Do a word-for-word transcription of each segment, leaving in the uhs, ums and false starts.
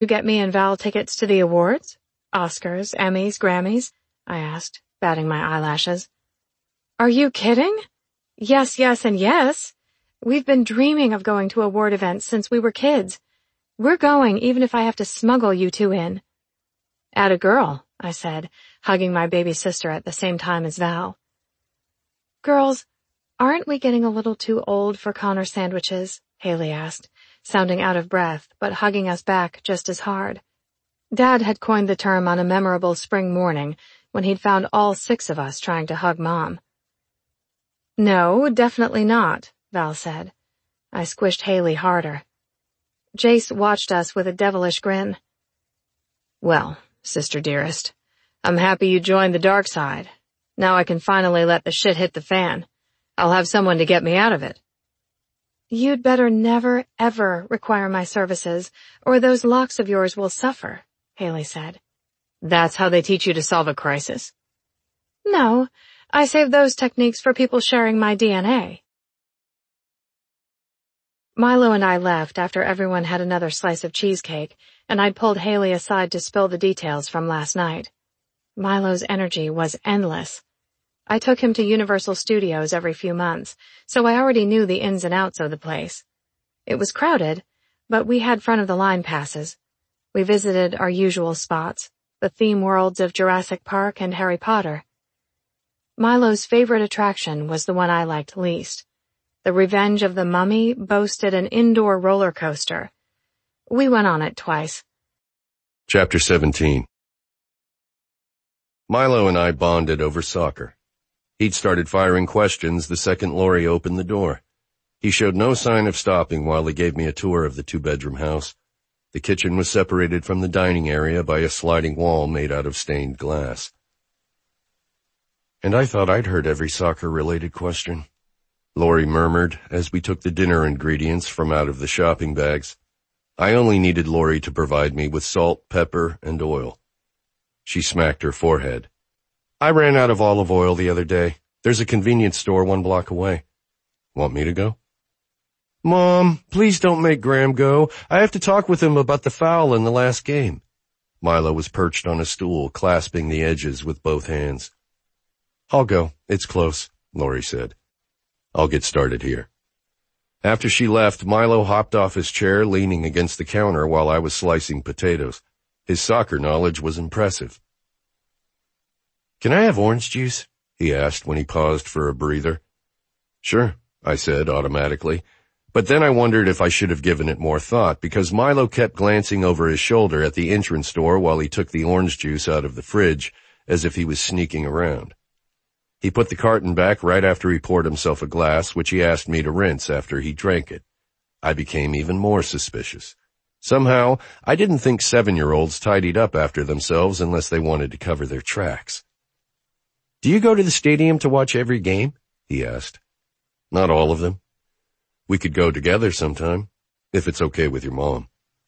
You get me and Val tickets to the awards? Oscars, Emmys, Grammys? I asked, batting my eyelashes. Are you kidding? Yes, yes, and yes. We've been dreaming of going to award events since we were kids. We're going even if I have to smuggle you two in. Atta girl, I said, hugging my baby sister at the same time as Val. Girls, aren't we getting a little too old for Connor sandwiches? Haley asked, sounding out of breath, but hugging us back just as hard. Dad had coined the term on a memorable spring morning when he'd found all six of us trying to hug Mom. No, definitely not, Val said. I squished Haley harder. Jace watched us with a devilish grin. Well, sister dearest, I'm happy you joined the dark side. Now I can finally let the shit hit the fan. I'll have someone to get me out of it. You'd better never, ever require my services, or those locks of yours will suffer, Haley said. That's how they teach you to solve a crisis? No, I save those techniques for people sharing my D N A. Milo and I left after everyone had another slice of cheesecake, and I'd pulled Haley aside to spill the details from last night. Milo's energy was endless. I took him to Universal Studios every few months, so I already knew the ins and outs of the place. It was crowded, but we had front-of-the-line passes. We visited our usual spots, the theme worlds of Jurassic Park and Harry Potter. Milo's favorite attraction was the one I liked least. The Revenge of the Mummy boasted an indoor roller coaster. We went on it twice. Chapter seventeen. Milo and I bonded over soccer. He'd started firing questions the second Laurie opened the door. He showed no sign of stopping while he gave me a tour of the two-bedroom house. The kitchen was separated from the dining area by a sliding wall made out of stained glass. And I thought I'd heard every soccer-related question, Laurie murmured as we took the dinner ingredients from out of the shopping bags. I only needed Laurie to provide me with salt, pepper, and oil. She smacked her forehead. I ran out of olive oil the other day. There's a convenience store one block away. Want me to go? Mom, please don't make Graham go. I have to talk with him about the foul in the last game. Milo was perched on a stool, clasping the edges with both hands. I'll go. It's close, Laurie said. I'll get started here. After she left, Milo hopped off his chair, leaning against the counter while I was slicing potatoes. His soccer knowledge was impressive. Can I have orange juice? He asked when he paused for a breather. Sure, I said automatically, but then I wondered if I should have given it more thought because Milo kept glancing over his shoulder at the entrance door while he took the orange juice out of the fridge as if he was sneaking around. He put the carton back right after he poured himself a glass, which he asked me to rinse after he drank it. I became even more suspicious. Somehow, I didn't think seven-year-olds tidied up after themselves unless they wanted to cover their tracks. Do you go to the stadium to watch every game? He asked. Not all of them. We could go together sometime, if it's okay with your mom.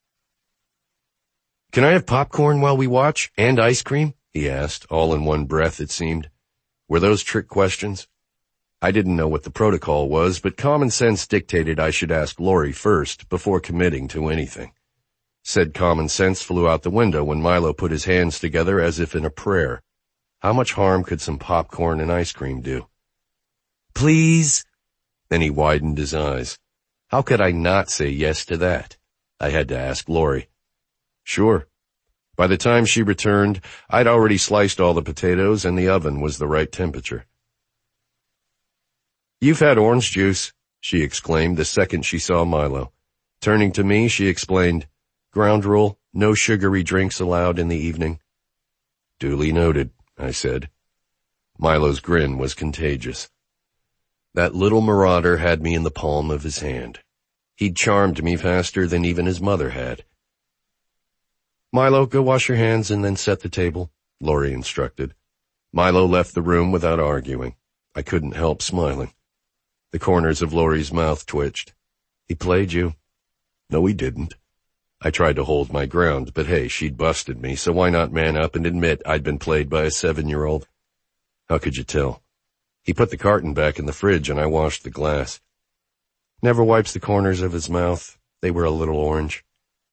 Can I have popcorn while we watch, and ice cream? He asked, all in one breath it seemed. Were those trick questions? I didn't know what the protocol was, but common sense dictated I should ask Laurie first before committing to anything. Said common sense flew out the window when Milo put his hands together as if in a prayer. How much harm could some popcorn and ice cream do? Please? Then he widened his eyes. How could I not say yes to that? I had to ask Laurie. Sure. By the time she returned, I'd already sliced all the potatoes and the oven was the right temperature. You've had orange juice, she exclaimed the second she saw Milo. Turning to me, she explained, ground rule, no sugary drinks allowed in the evening. Duly noted, I said. Milo's grin was contagious. That little marauder had me in the palm of his hand. He'd charmed me faster than even his mother had. Milo, go wash your hands and then set the table, Laurie instructed. Milo left the room without arguing. I couldn't help smiling. The corners of Laurie's mouth twitched. He played you. No, he didn't. I tried to hold my ground, but hey, she'd busted me, so why not man up and admit I'd been played by a seven-year-old? How could you tell? He put the carton back in the fridge and I washed the glass. Never wipes the corners of his mouth. They were a little orange.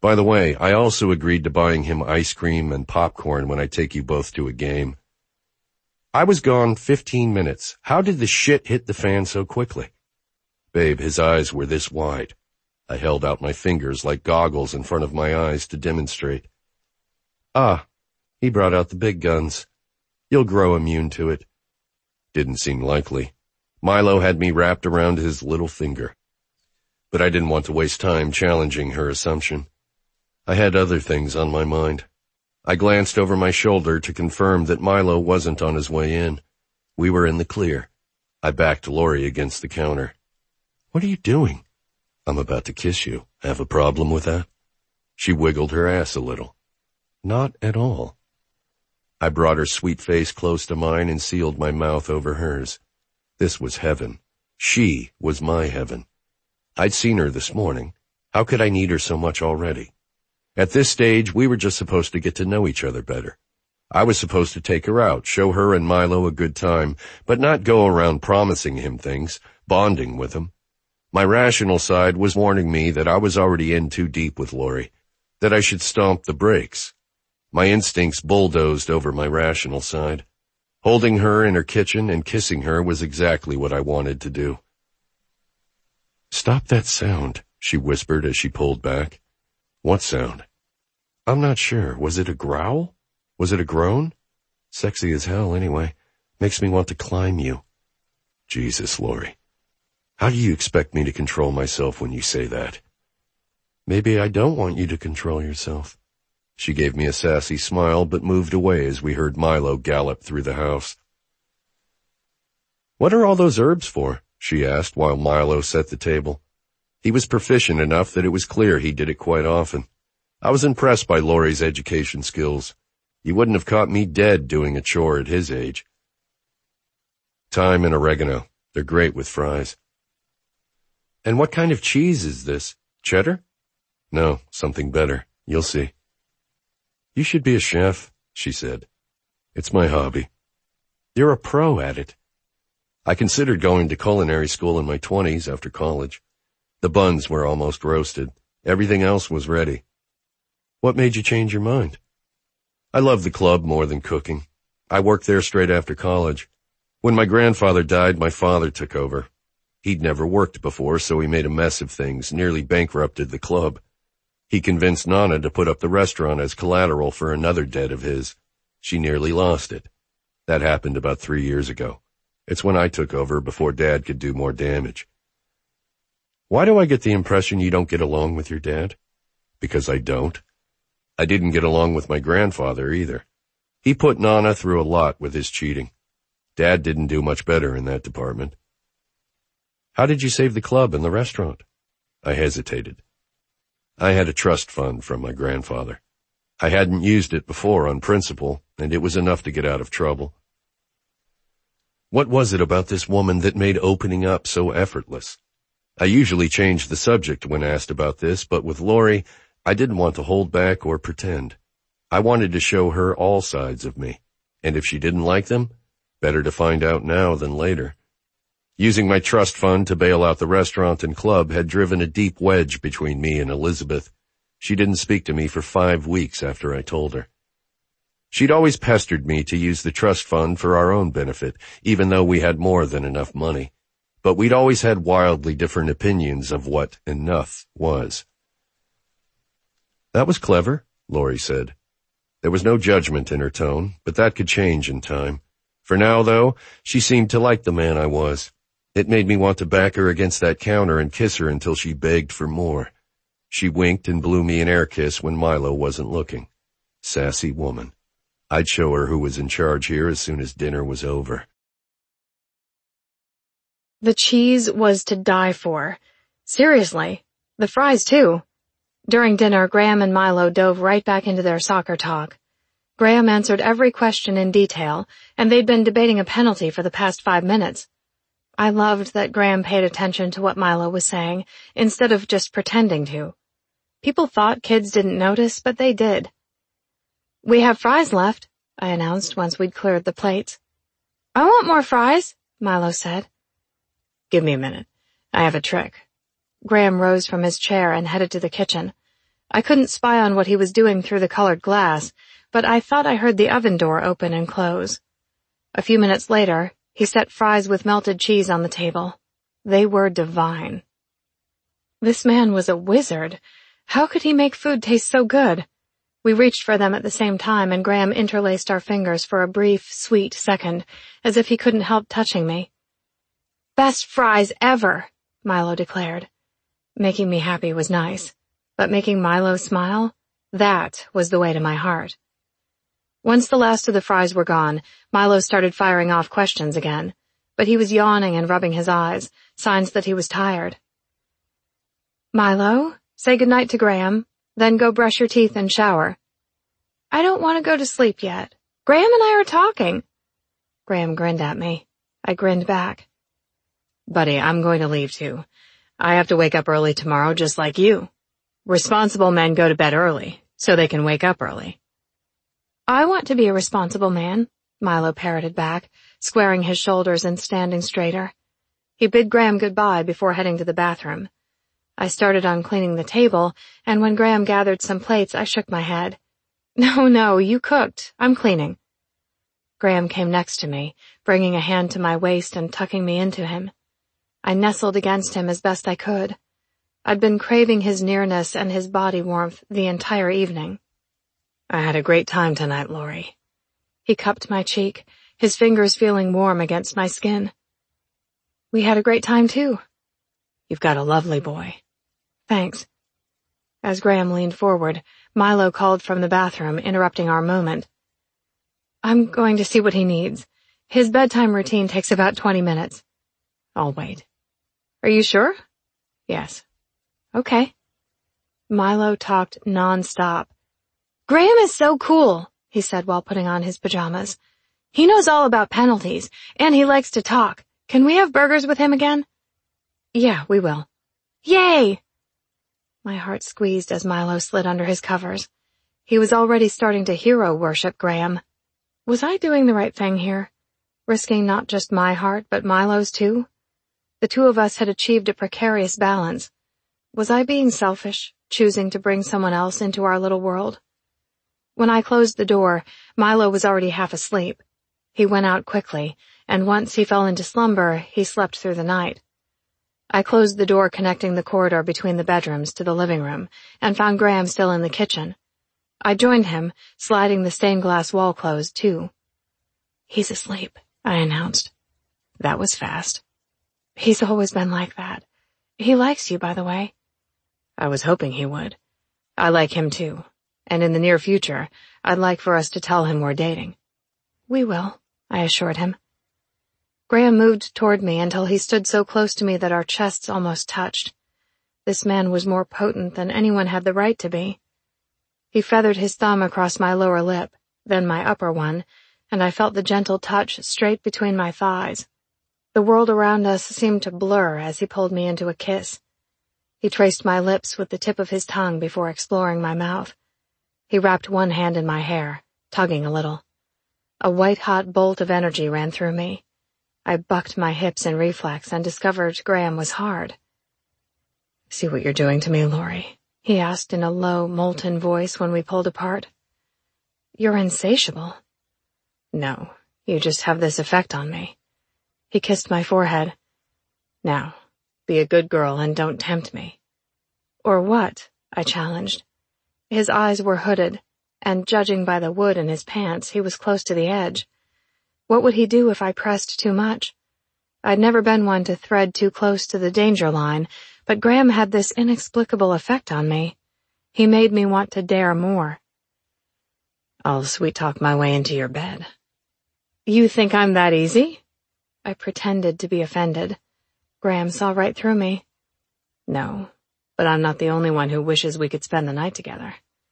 By the way, I also agreed to buying him ice cream and popcorn when I take you both to a game. I was gone fifteen minutes. How did the shit hit the fan so quickly? Babe, his eyes were this wide. I held out my fingers like goggles in front of my eyes to demonstrate. Ah, he brought out the big guns. You'll grow immune to it. Didn't seem likely. Milo had me wrapped around his little finger. But I didn't want to waste time challenging her assumption. I had other things on my mind. I glanced over my shoulder to confirm that Milo wasn't on his way in. We were in the clear. I backed Lori against the counter. What are you doing? I'm about to kiss you. Have a problem with that? She wiggled her ass a little. Not at all. I brought her sweet face close to mine and sealed my mouth over hers. This was heaven. She was my heaven. I'd seen her this morning. How could I need her so much already? At this stage, we were just supposed to get to know each other better. I was supposed to take her out, show her and Milo a good time, but not go around promising him things, bonding with him. My rational side was warning me that I was already in too deep with Lori, that I should stomp the brakes. My instincts bulldozed over my rational side. Holding her in her kitchen and kissing her was exactly what I wanted to do. Stop that sound, she whispered as she pulled back. What sound? I'm not sure. Was it a growl? Was it a groan? Sexy as hell, anyway. Makes me want to climb you. Jesus, Lori. How do you expect me to control myself when you say that? Maybe I don't want you to control yourself. She gave me a sassy smile, but moved away as we heard Milo gallop through the house. What are all those herbs for? She asked while Milo set the table. He was proficient enough that it was clear he did it quite often. I was impressed by Lori's education skills. You wouldn't have caught me dead doing a chore at his age. Thyme and oregano. They're great with fries. And what kind of cheese is this? Cheddar? No, something better. You'll see. You should be a chef, she said. It's my hobby. You're a pro at it. I considered going to culinary school in my twenties after college. The buns were almost roasted. Everything else was ready. What made you change your mind? I love the club more than cooking. I worked there straight after college. When my grandfather died, my father took over. He'd never worked before, so he made a mess of things, nearly bankrupted the club. He convinced Nana to put up the restaurant as collateral for another debt of his. She nearly lost it. That happened about three years ago. It's when I took over before Dad could do more damage. Why do I get the impression you don't get along with your dad? Because I don't. I didn't get along with my grandfather either. He put Nana through a lot with his cheating. Dad didn't do much better in that department. How did you save the club and the restaurant? I hesitated. I had a trust fund from my grandfather. I hadn't used it before on principle, and it was enough to get out of trouble. What was it about this woman that made opening up so effortless? I usually change the subject when asked about this, but with Lori, I didn't want to hold back or pretend. I wanted to show her all sides of me, and if she didn't like them, better to find out now than later. Using my trust fund to bail out the restaurant and club had driven a deep wedge between me and Elizabeth. She didn't speak to me for five weeks after I told her. She'd always pestered me to use the trust fund for our own benefit, even though we had more than enough money. But we'd always had wildly different opinions of what enough was. That was clever, Lori said. There was no judgment in her tone, but that could change in time. For now, though, she seemed to like the man I was. It made me want to back her against that counter and kiss her until she begged for more. She winked and blew me an air kiss when Milo wasn't looking. Sassy woman. I'd show her who was in charge here as soon as dinner was over. The cheese was to die for. Seriously. The fries, too. During dinner, Graham and Milo dove right back into their soccer talk. Graham answered every question in detail, and they'd been debating a penalty for the past five minutes. I loved that Graham paid attention to what Milo was saying, instead of just pretending to. People thought kids didn't notice, but they did. We have fries left, I announced once we'd cleared the plates. I want more fries, Milo said. Give me a minute. I have a trick. Graham rose from his chair and headed to the kitchen. I couldn't spy on what he was doing through the colored glass, but I thought I heard the oven door open and close. A few minutes later, he set fries with melted cheese on the table. They were divine. This man was a wizard. How could he make food taste so good? We reached for them at the same time, and Graham interlaced our fingers for a brief, sweet second, as if he couldn't help touching me. "Best fries ever," Milo declared. Making me happy was nice, but making Milo smile, that was the way to my heart. Once the last of the fries were gone, Milo started firing off questions again, but he was yawning and rubbing his eyes, signs that he was tired. "Milo, say goodnight to Graham, then go brush your teeth and shower." "I don't want to go to sleep yet. Graham and I are talking." Graham grinned at me. I grinned back. "Buddy, I'm going to leave too. I have to wake up early tomorrow just like you. Responsible men go to bed early, so they can wake up early." "I want to be a responsible man," Milo parroted back, squaring his shoulders and standing straighter. He bid Graham goodbye before heading to the bathroom. I started on cleaning the table, and when Graham gathered some plates, I shook my head. "No, no, you cooked. I'm cleaning." Graham came next to me, bringing a hand to my waist and tucking me into him. I nestled against him as best I could. I'd been craving his nearness and his body warmth the entire evening. "I had a great time tonight, Lori." He cupped my cheek, his fingers feeling warm against my skin. "We had a great time, too." "You've got a lovely boy." "Thanks." As Graham leaned forward, Milo called from the bathroom, interrupting our moment. "I'm going to see what he needs. His bedtime routine takes about twenty minutes." "I'll wait." "Are you sure?" "Yes." "Okay." Milo talked non-stop. "Graham is so cool," he said while putting on his pajamas. "He knows all about penalties, and he likes to talk. Can we have burgers with him again?" "Yeah, we will." "Yay!" My heart squeezed as Milo slid under his covers. He was already starting to hero worship Graham. Was I doing the right thing here? Risking not just my heart, but Milo's too? The two of us had achieved a precarious balance. Was I being selfish, choosing to bring someone else into our little world? When I closed the door, Milo was already half asleep. He went out quickly, and once he fell into slumber, he slept through the night. I closed the door connecting the corridor between the bedrooms to the living room, and found Graham still in the kitchen. I joined him, sliding the stained glass wall closed, too. "He's asleep," I announced. That was fast. "He's always been like that. He likes you, by the way." "I was hoping he would. I like him, too. And in the near future, I'd like for us to tell him we're dating." "We will," I assured him. Graham moved toward me until he stood so close to me that our chests almost touched. This man was more potent than anyone had the right to be. He feathered his thumb across my lower lip, then my upper one, and I felt the gentle touch straight between my thighs. The world around us seemed to blur as he pulled me into a kiss. He traced my lips with the tip of his tongue before exploring my mouth. He wrapped one hand in my hair, tugging a little. A white-hot bolt of energy ran through me. I bucked my hips in reflex and discovered Graham was hard. "See what you're doing to me, Lori?" he asked in a low, molten voice when we pulled apart. "You're insatiable." "No, you just have this effect on me." He kissed my forehead. "Now, be a good girl and don't tempt me." "Or what?" I challenged. His eyes were hooded, and judging by the wood in his pants, he was close to the edge. What would he do if I pressed too much? I'd never been one to thread too close to the danger line, but Graham had this inexplicable effect on me. He made me want to dare more. "I'll sweet-talk my way into your bed." "You think I'm that easy?" I pretended to be offended. Graham saw right through me. "No, but I'm not the only one who wishes we could spend the night together."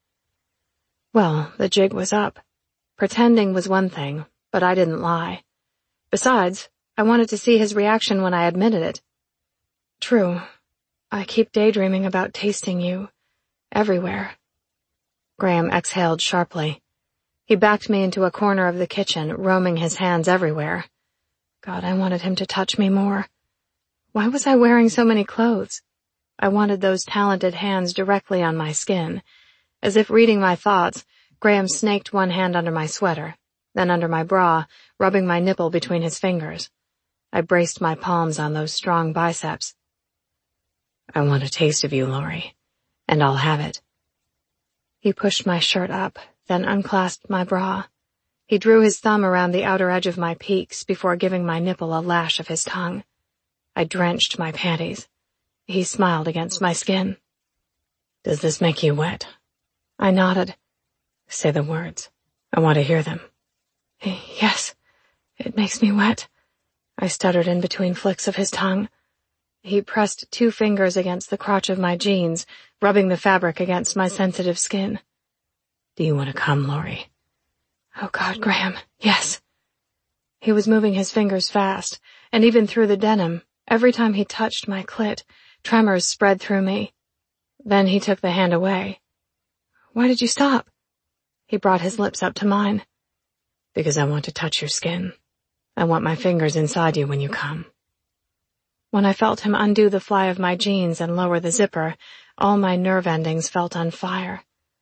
Well, the jig was up. Pretending was one thing, but I didn't lie. Besides, I wanted to see his reaction when I admitted it. "True. I keep daydreaming about tasting you. Everywhere." Graham exhaled sharply. He backed me into a corner of the kitchen, roaming his hands everywhere. God, I wanted him to touch me more. Why was I wearing so many clothes? I wanted those talented hands directly on my skin. As if reading my thoughts, Graham snaked one hand under my sweater, then under my bra, rubbing my nipple between his fingers. I braced my palms on those strong biceps. I want a taste of you, Laurie, and I'll have it. He pushed my shirt up, then unclasped my bra. He drew his thumb around the outer edge of my peaks before giving my nipple a lash of his tongue. I drenched my panties. He smiled against my skin. Does this make you wet? I nodded. Say the words. I want to hear them. Yes, it makes me wet. I stuttered in between flicks of his tongue. He pressed two fingers against the crotch of my jeans, rubbing the fabric against my sensitive skin. Do you want to come, Laurie? Oh, God, Graham, yes. He was moving his fingers fast, and even through the denim, every time he touched my clit, tremors spread through me. Then he took the hand away. Why did you stop? He brought his lips up to mine. Because I want to touch your skin. I want my fingers inside you when you come. When I felt him undo the fly of my jeans and lower the zipper, all my nerve endings felt on fire.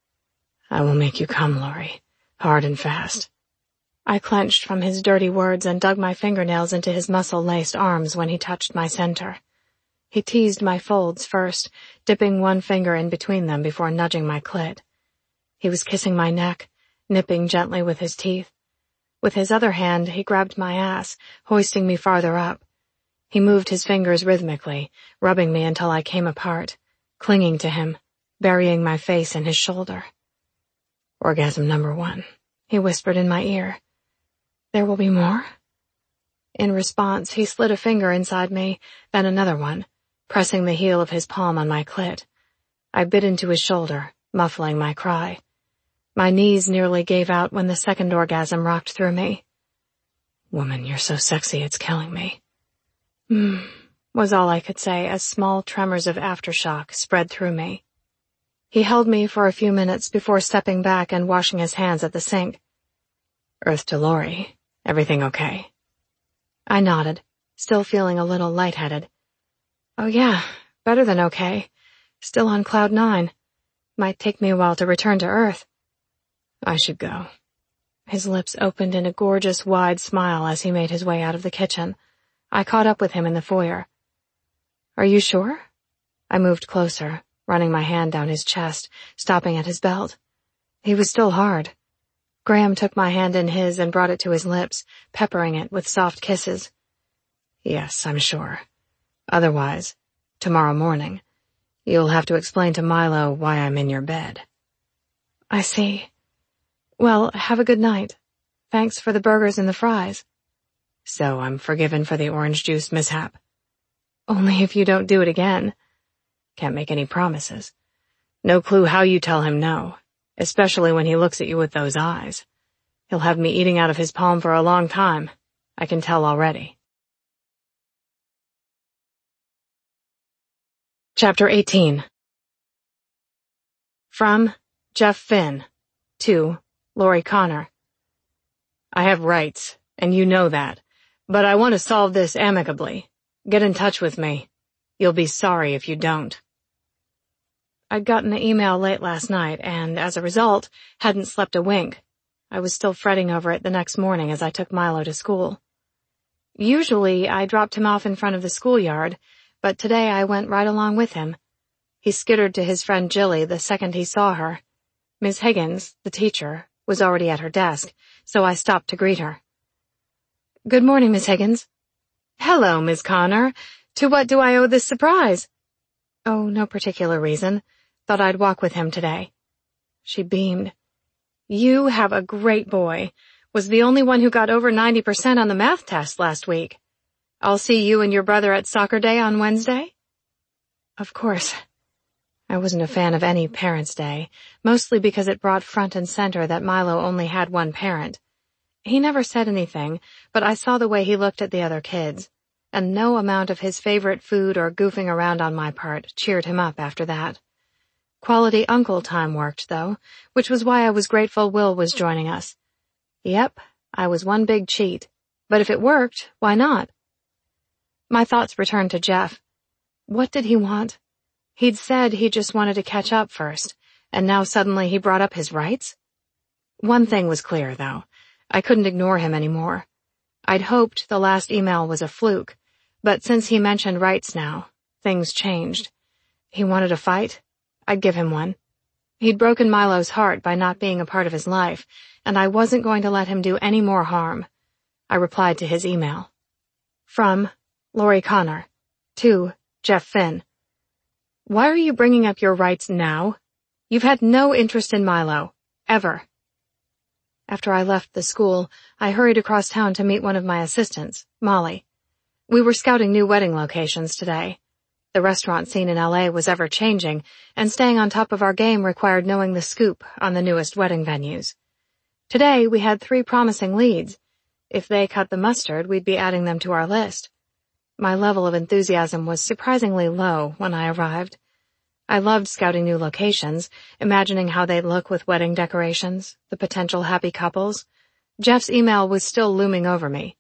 I will make you come, Laurie, hard and fast. I clenched from his dirty words and dug my fingernails into his muscle-laced arms when he touched my center. He teased my folds first, dipping one finger in between them before nudging my clit. He was kissing my neck, nipping gently with his teeth. With his other hand, he grabbed my ass, hoisting me farther up. He moved his fingers rhythmically, rubbing me until I came apart, clinging to him, burying my face in his shoulder. Orgasm number one, he whispered in my ear. There will be more? In response, he slid a finger inside me, then another one, pressing the heel of his palm on my clit. I bit into his shoulder, muffling my cry. My knees nearly gave out when the second orgasm rocked through me. Woman, you're so sexy, it's killing me. Hmm, was all I could say as small tremors of aftershock spread through me. He held me for a few minutes before stepping back and washing his hands at the sink. Earth to Laurie, everything okay? I nodded, still feeling a little lightheaded. Oh yeah, better than okay. Still on cloud nine. Might take me a while to return to Earth. I should go. His lips opened in a gorgeous, wide smile as he made his way out of the kitchen. I caught up with him in the foyer. Are you sure? I moved closer, running my hand down his chest, stopping at his belt. He was still hard. Graham took my hand in his and brought it to his lips, peppering it with soft kisses. Yes, I'm sure. Otherwise, tomorrow morning, you'll have to explain to Milo why I'm in your bed. I see. Well, have a good night. Thanks for the burgers and the fries. So I'm forgiven for the orange juice mishap. Only if you don't do it again. Can't make any promises. No clue how you tell him no, especially when he looks at you with those eyes. He'll have me eating out of his palm for a long time. I can tell already. Chapter eighteen. From Jeff Finn to Laurie Connor. I have rights, and you know that, but I want to solve this amicably. Get in touch with me. You'll be sorry if you don't. I'd gotten the email late last night, and as a result, hadn't slept a wink. I was still fretting over it the next morning as I took Milo to school. Usually, I dropped him off in front of the schoolyard, but today I went right along with him. He skittered to his friend Jilly the second he saw her. Miss Higgins, the teacher, was already at her desk, so I stopped to greet her. Good morning, Miss Higgins. Hello, Miss Connor. To what do I owe this surprise? Oh, no particular reason. Thought I'd walk with him today. She beamed. You have a great boy. Was the only one who got over ninety percent on the math test last week. I'll see you and your brother at soccer day on Wednesday? Of course. I wasn't a fan of any Parents' Day, mostly because it brought front and center that Milo only had one parent. He never said anything, but I saw the way he looked at the other kids, and no amount of his favorite food or goofing around on my part cheered him up after that. Quality uncle time worked, though, which was why I was grateful Will was joining us. Yep, I was one big cheat, but if it worked, why not? My thoughts returned to Jeff. What did he want? He'd said he just wanted to catch up first, and now suddenly he brought up his rights? One thing was clear, though. I couldn't ignore him anymore. I'd hoped the last email was a fluke, but since he mentioned rights now, things changed. He wanted a fight? I'd give him one. He'd broken Milo's heart by not being a part of his life, and I wasn't going to let him do any more harm. I replied to his email. From Lori Connor. To Jeff Finn. Why are you bringing up your rights now? You've had no interest in Milo. Ever. After I left the school, I hurried across town to meet one of my assistants, Molly. We were scouting new wedding locations today. The restaurant scene in L A was ever-changing, and staying on top of our game required knowing the scoop on the newest wedding venues. Today, we had three promising leads. If they cut the mustard, we'd be adding them to our list. My level of enthusiasm was surprisingly low when I arrived. I loved scouting new locations, imagining how they'd look with wedding decorations, the potential happy couples. Jeff's email was still looming over me.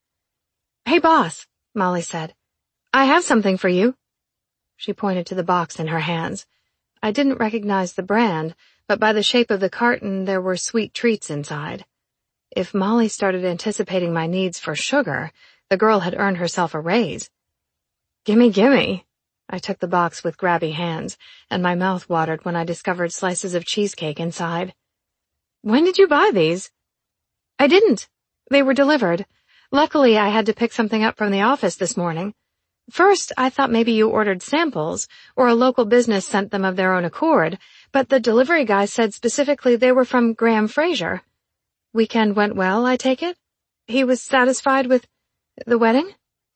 Hey, boss, Molly said. I have something for you. She pointed to the box in her hands. I didn't recognize the brand, but by the shape of the carton there were sweet treats inside. If Molly started anticipating my needs for sugar, the girl had earned herself a raise. Gimme, gimme. I took the box with grabby hands, and my mouth watered when I discovered slices of cheesecake inside. When did you buy these? I didn't. They were delivered. Luckily, I had to pick something up from the office this morning. First, I thought maybe you ordered samples, or a local business sent them of their own accord, but the delivery guy said specifically they were from Graham Fraser. Weekend went well, I take it? He was satisfied with the wedding?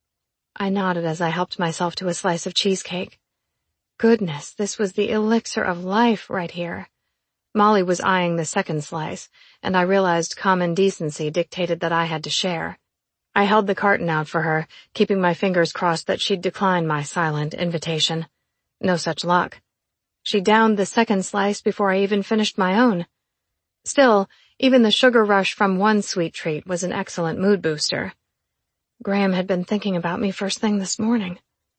I nodded as I helped myself to a slice of cheesecake. Goodness, this was the elixir of life right here. Molly was eyeing the second slice, and I realized common decency dictated that I had to share. I held the carton out for her, keeping my fingers crossed that she'd decline my silent invitation. No such luck. She downed the second slice before I even finished my own. Still, even the sugar rush from one sweet treat was an excellent mood booster. Graham had been thinking about me first thing this morning.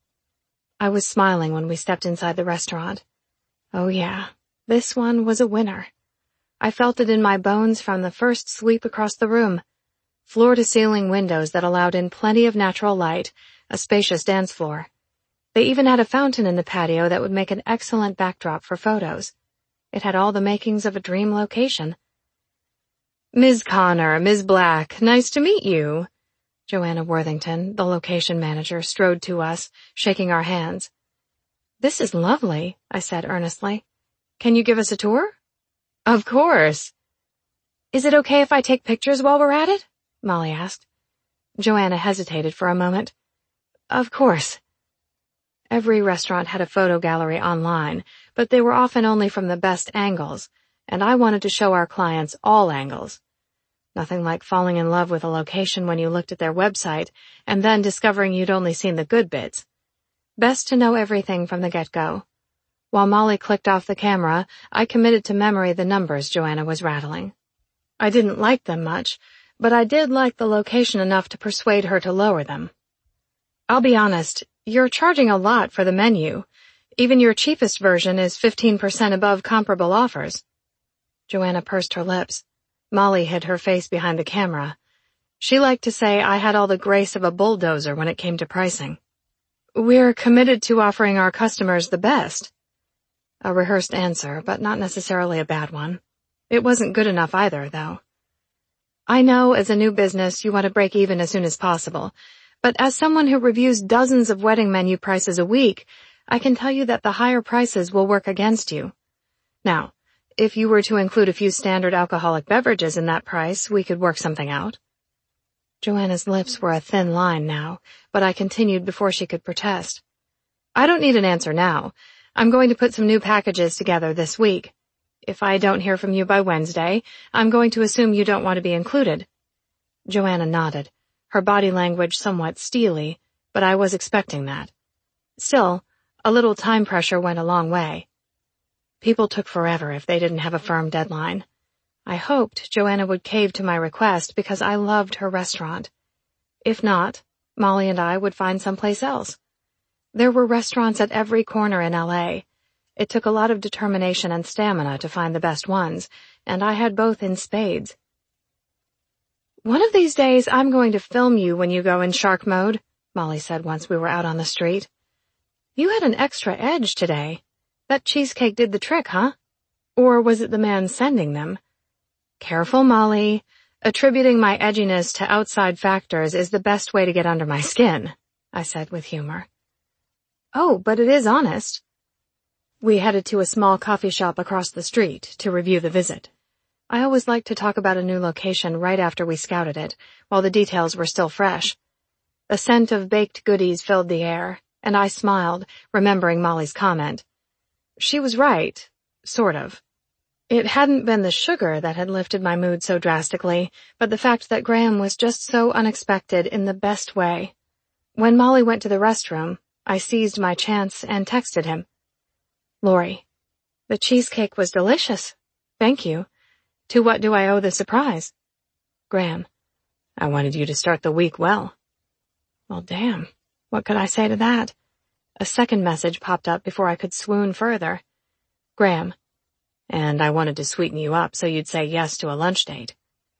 I was smiling when we stepped inside the restaurant. Oh yeah, this one was a winner. I felt it in my bones from the first sweep across the room. Floor-to-ceiling windows that allowed in plenty of natural light, a spacious dance floor. They even had a fountain in the patio that would make an excellent backdrop for photos. It had all the makings of a dream location. Miz Connor, Miz Black, nice to meet you. Joanna Worthington, the location manager, strode to us, shaking our hands. This is lovely, I said earnestly. Can you give us a tour? Of course. Is it okay if I take pictures while we're at it? Molly asked. Joanna hesitated for a moment. Of course. Every restaurant had a photo gallery online, but they were often only from the best angles, and I wanted to show our clients all angles. Nothing like falling in love with a location when you looked at their website and then discovering you'd only seen the good bits. Best to know everything from the get-go. While Molly clicked off the camera, I committed to memory the numbers Joanna was rattling. I didn't like them much, but I did like the location enough to persuade her to lower them. I'll be honest, you're charging a lot for the menu. Even your cheapest version is fifteen percent above comparable offers. Joanna pursed her lips. Molly hid her face behind the camera. She liked to say I had all the grace of a bulldozer when it came to pricing. We're committed to offering our customers the best. A rehearsed answer, but not necessarily a bad one. It wasn't good enough either, though. I know as a new business you want to break even as soon as possible, but as someone who reviews dozens of wedding menu prices a week, I can tell you that the higher prices will work against you. Now, if you were to include a few standard alcoholic beverages in that price, we could work something out. Joanna's lips were a thin line now, but I continued before she could protest. I don't need an answer now. I'm going to put some new packages together this week. If I don't hear from you by Wednesday, I'm going to assume you don't want to be included. Joanna nodded, her body language somewhat steely, but I was expecting that. Still, a little time pressure went a long way. People took forever if they didn't have a firm deadline. I hoped Joanna would cave to my request because I loved her restaurant. If not, Molly and I would find someplace else. There were restaurants at every corner in L A. It took a lot of determination and stamina to find the best ones, and I had both in spades. "One of these days I'm going to film you when you go in shark mode," Molly said once we were out on the street. "You had an extra edge today. That cheesecake did the trick, huh? Or was it the man sending them?" "Careful, Molly. Attributing my edginess to outside factors is the best way to get under my skin," I said with humor. "Oh, but it is honest." We headed to a small coffee shop across the street to review the visit. I always liked to talk about a new location right after we scouted it, while the details were still fresh. A scent of baked goodies filled the air, and I smiled, remembering Molly's comment. She was right, sort of. It hadn't been the sugar that had lifted my mood so drastically, but the fact that Graham was just so unexpected in the best way. When Molly went to the restroom, I seized my chance and texted him. "Lori, the cheesecake was delicious. Thank you. To what do I owe the surprise?" "Graham, I wanted you to start the week well." Well, damn. What could I say to that? A second message popped up before I could swoon further. "Graham, and I wanted to sweeten you up so you'd say yes to a lunch date."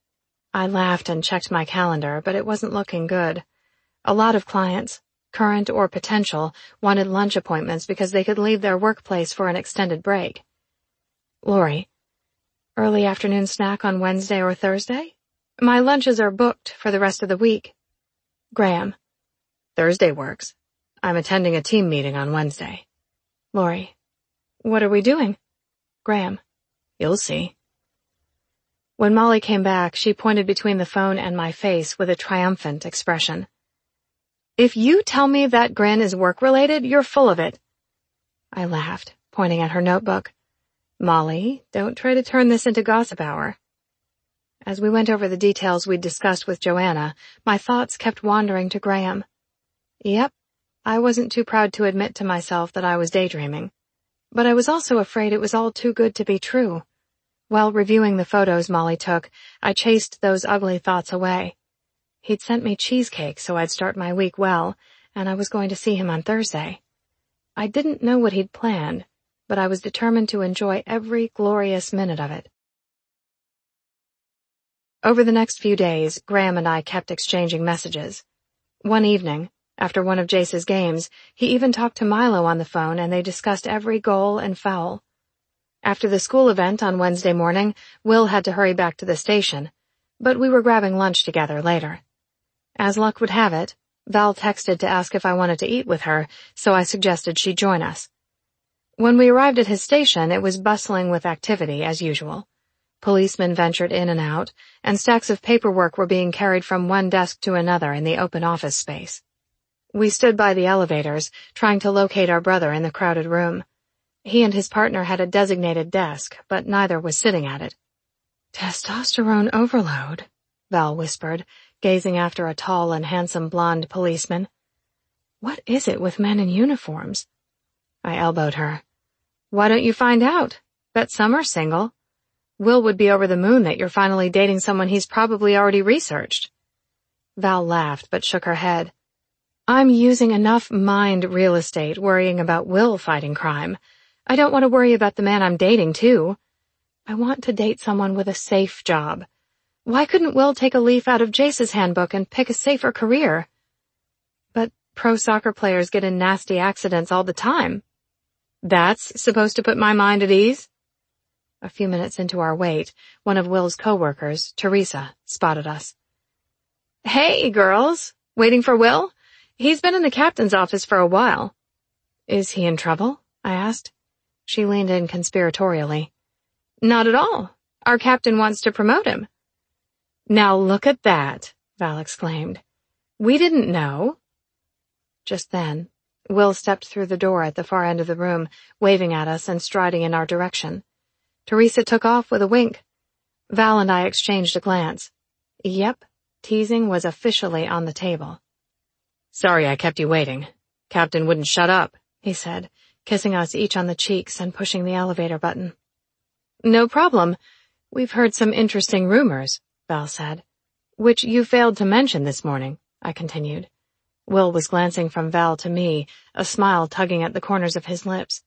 I laughed and checked my calendar, but it wasn't looking good. A lot of clients, current or potential, wanted lunch appointments because they could leave their workplace for an extended break. "Lori, early afternoon snack on Wednesday or Thursday? My lunches are booked for the rest of the week." "Graham, Thursday works. I'm attending a team meeting on Wednesday." "Lori, what are we doing?" "Graham, you'll see." When Molly came back, she pointed between the phone and my face with a triumphant expression. "If you tell me that grin is work-related, you're full of it." I laughed, pointing at her notebook. "Molly, don't try to turn this into gossip hour." As we went over the details we'd discussed with Joanna, my thoughts kept wandering to Graham. Yep, I wasn't too proud to admit to myself that I was daydreaming. But I was also afraid it was all too good to be true. While reviewing the photos Molly took, I chased those ugly thoughts away. He'd sent me cheesecake so I'd start my week well, and I was going to see him on Thursday. I didn't know what he'd planned, but I was determined to enjoy every glorious minute of it. Over the next few days, Graham and I kept exchanging messages. One evening, after one of Jace's games, he even talked to Milo on the phone and they discussed every goal and foul. After the school event on Wednesday morning, Will had to hurry back to the station, but we were grabbing lunch together later. As luck would have it, Val texted to ask if I wanted to eat with her, so I suggested she join us. When we arrived at his station, it was bustling with activity as usual. Policemen ventured in and out, and stacks of paperwork were being carried from one desk to another in the open office space. We stood by the elevators, trying to locate our brother in the crowded room. He and his partner had a designated desk, but neither was sitting at it. "Testosterone overload," Val whispered, gazing after a tall and handsome blonde policeman. "What is it with men in uniforms?" I elbowed her. "Why don't you find out? Bet Summer's single. Will would be over the moon that you're finally dating someone he's probably already researched." Val laughed but shook her head. "I'm using enough mind real estate worrying about Will fighting crime. I don't want to worry about the man I'm dating, too. I want to date someone with a safe job. Why couldn't Will take a leaf out of Jace's handbook and pick a safer career?" "But pro soccer players get in nasty accidents all the time." "That's supposed to put my mind at ease?" A few minutes into our wait, one of Will's co-workers, Teresa, spotted us. "Hey, girls. Waiting for Will? He's been in the captain's office for a while." "Is he in trouble?" I asked. She leaned in conspiratorially. "Not at all. Our captain wants to promote him." "Now look at that," Val exclaimed. "We didn't know." Just then, Will stepped through the door at the far end of the room, waving at us and striding in our direction. Teresa took off with a wink. Val and I exchanged a glance. Yep, teasing was officially on the table. "Sorry I kept you waiting. Captain wouldn't shut up," he said, kissing us each on the cheeks and pushing the elevator button. "No problem. We've heard some interesting rumors," Val said. "Which you failed to mention this morning," I continued. Will was glancing from Val to me, a smile tugging at the corners of his lips.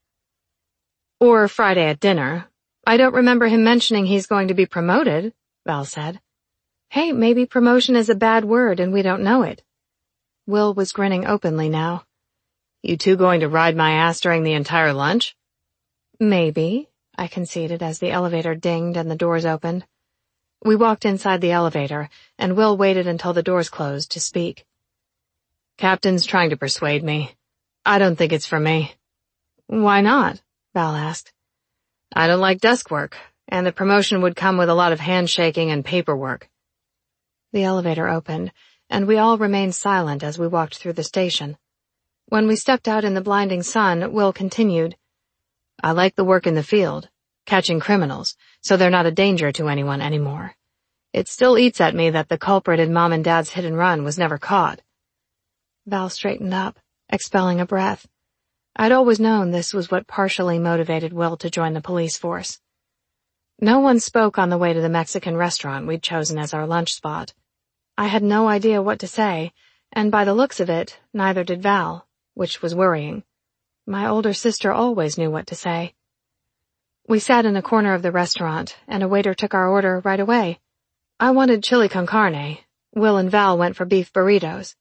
Or Friday at dinner. I don't remember him mentioning he's going to be promoted, Val said. Hey, maybe promotion is a bad word and we don't know it. Will was grinning openly now. You two going to ride my ass during the entire lunch? Maybe, I conceded as the elevator dinged and the doors opened. We walked inside the elevator, and Will waited until the doors closed to speak. Captain's trying to persuade me. I don't think it's for me. Why not? Val asked. I don't like desk work, and the promotion would come with a lot of handshaking and paperwork. The elevator opened, and we all remained silent as we walked through the station. When we stepped out in the blinding sun, Will continued, I like the work in the field, catching criminals, so they're not a danger to anyone anymore. It still eats at me that the culprit in Mom and Dad's hit and run was never caught. Val straightened up, expelling a breath. I'd always known this was what partially motivated Will to join the police force. No one spoke on the way to the Mexican restaurant we'd chosen as our lunch spot. I had no idea what to say, and by the looks of it, neither did Val, which was worrying. My older sister always knew what to say. We sat in a corner of the restaurant, and a waiter took our order right away. I wanted chili con carne. Will and Val went for beef burritos.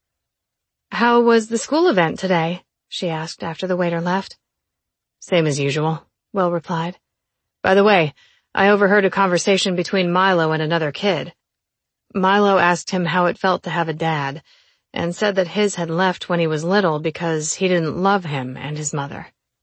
How was the school event today? She asked after the waiter left. Same as usual, Will replied. By the way, I overheard a conversation between Milo and another kid. Milo asked him how it felt to have a dad, and said that his had left when he was little because he didn't love him and his mother.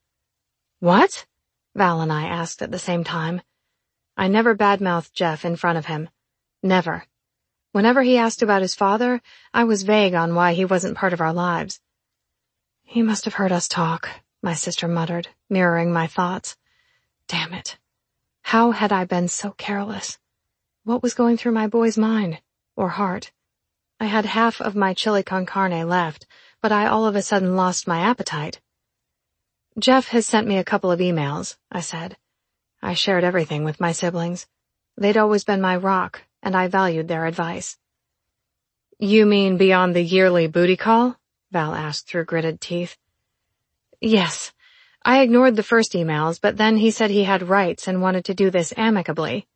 What? Val and I asked at the same time. I never badmouthed Jeff in front of him. Never. Whenever he asked about his father, I was vague on why he wasn't part of our lives. He must have heard us talk, my sister muttered, mirroring my thoughts. Damn it. How had I been so careless? What was going through my boy's mind, or heart? I had half of my chili con carne left, but I all of a sudden lost my appetite. Jeff has sent me a couple of emails, I said. I shared everything with my siblings. They'd always been my rock, and I valued their advice. You mean beyond the yearly booty call? Val asked through gritted teeth. Yes. I ignored the first emails, but then he said he had rights and wanted to do this amicably.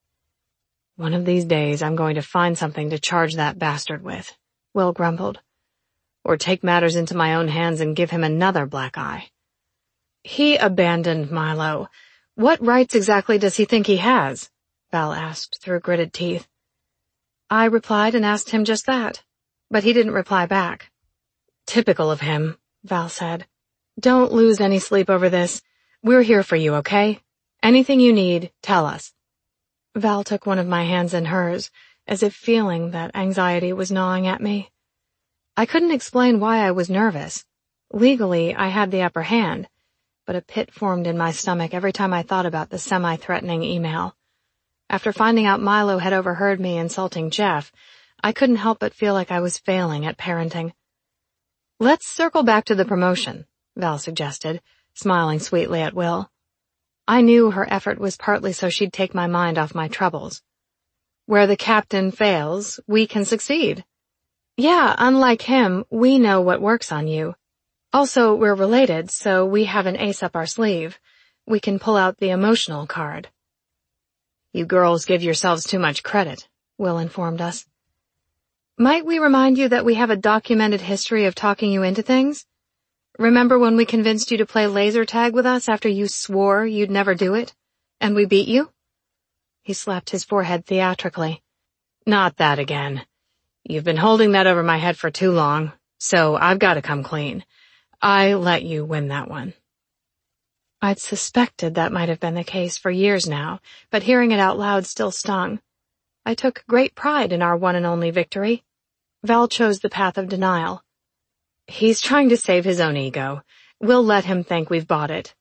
One of these days I'm going to find something to charge that bastard with, Will grumbled. Or take matters into my own hands and give him another black eye. He abandoned Milo. What rights exactly does he think he has? Val asked through gritted teeth. I replied and asked him just that, but he didn't reply back. Typical of him, Val said. Don't lose any sleep over this. We're here for you, okay? Anything you need, tell us. Val took one of my hands in hers, as if feeling that anxiety was gnawing at me. I couldn't explain why I was nervous. Legally, I had the upper hand, but a pit formed in my stomach every time I thought about the semi-threatening email. After finding out Milo had overheard me insulting Jeff, I couldn't help but feel like I was failing at parenting. Let's circle back to the promotion, Val suggested, smiling sweetly at Will. I knew her effort was partly so she'd take my mind off my troubles. Where the captain fails, we can succeed. Yeah, unlike him, we know what works on you. Also, we're related, so we have an ace up our sleeve. We can pull out the emotional card. You girls give yourselves too much credit, Will informed us. Might we remind you that we have a documented history of talking you into things? Remember when we convinced you to play laser tag with us after you swore you'd never do it? And we beat you? He slapped his forehead theatrically. Not that again. You've been holding that over my head for too long, so I've got to come clean. I let you win that one. I'd suspected that might have been the case for years now, but hearing it out loud still stung. I took great pride in our one and only victory. Val chose the path of denial. He's trying to save his own ego. We'll let him think we've bought it.